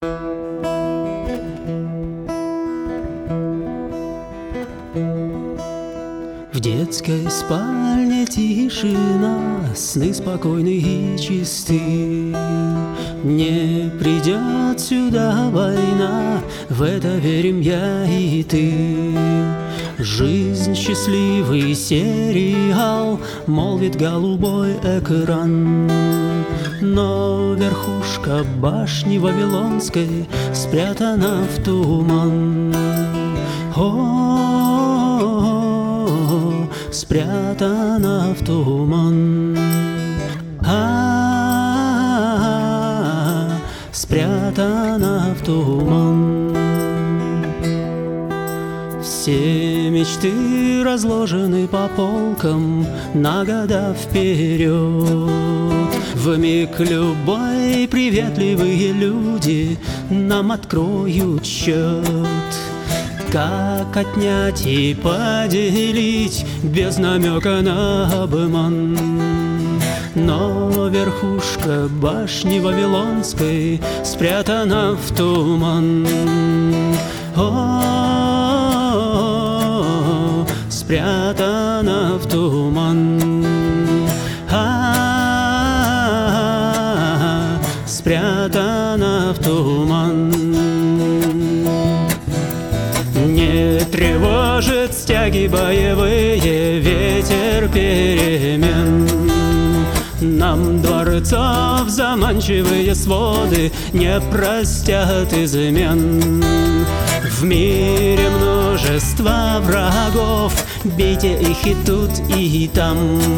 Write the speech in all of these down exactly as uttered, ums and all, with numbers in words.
В детской спальне тишина, сны спокойны и чисты. Не придет сюда война, в это верим я и ты. Жизнь — счастливый сериал, молвит голубой экран. Но верхушка башни Вавилонской спрятана в туман. О, спрятана в туман. А, спрятана в туман. Все мечты разложены по полкам на года вперед. Вмиг любой приветливые люди нам откроют счет. Как отнять и поделить без намека на обман? Но верхушка башни Вавилонской спрятана в туман. О, спрятана в туман. А, спрятана в туман. Не тревожит стяги боевые ветер перемен. Нам дворцов заманчивые своды не простят измен. В мире множество врагов, бейте их и тут, и там.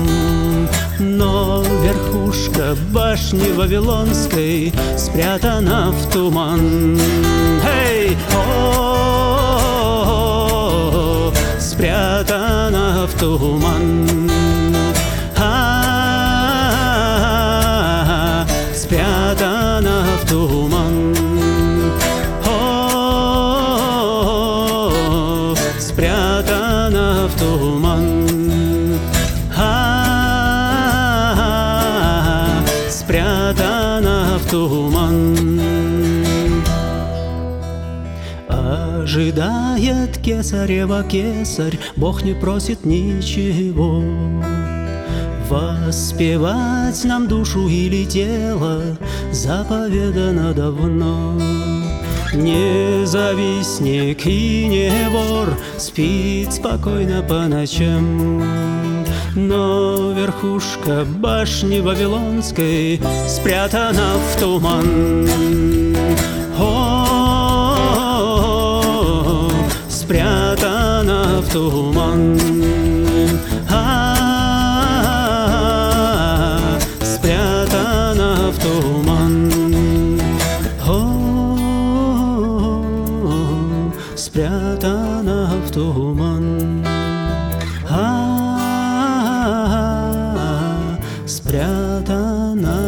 Но верхушка башни Вавилонской спрятана в туман. Эй! О, спрятана в туман. А, спрятана в туман. О, спрятана в туман. А, спрятана в туман. Ожидает кесарева кесарь, Бог не просит ничего. Воспевать нам душу или тело заповедано давно. Не завистник и не вор спит спокойно по ночам. Но верхушка башни Вавилонской спрятана в туман. О, спрятана в туман. А, спрятана в туман. О, спрятана в туман. А, спрятана